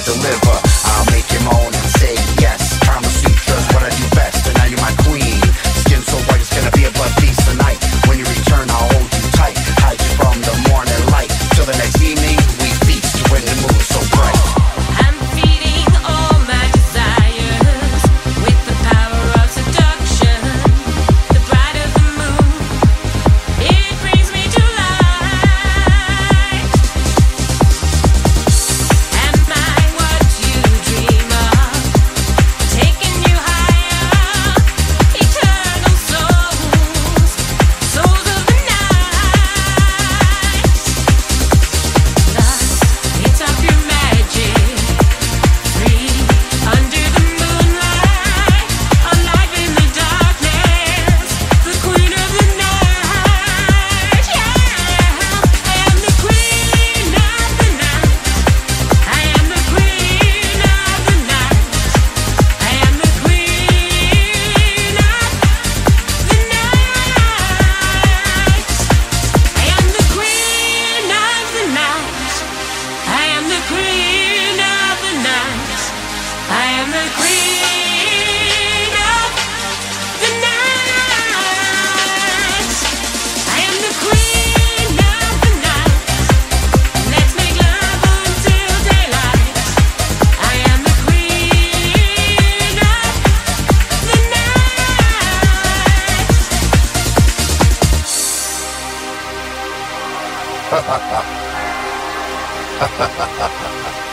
deliver. I'll make you moan and say yes. Kama Sutra's what I do best, and now you're my queen. Skin so white it's gonna be a blood feast tonight. When you return I'll hold you tight, hide you from the morning light. Till the next evening we feast when the moon's so bright. I'm feeding all my desires with the power of seduction. The brighter the moon, it brings me to life. Am I what you dream of? Taking you higher, eternal souls, souls of the night. Lust, it's of your magic, free under the moonlight, alive in the darkness, the queen of the night. Yeah, I am the queen of the night. I am the queen of the night. I am the queen of the night. I am the queen of the night. I am the queen of the night. I am the queen of the night. I am the queen of the night. Let's make love until daylight. I am the queen of the night.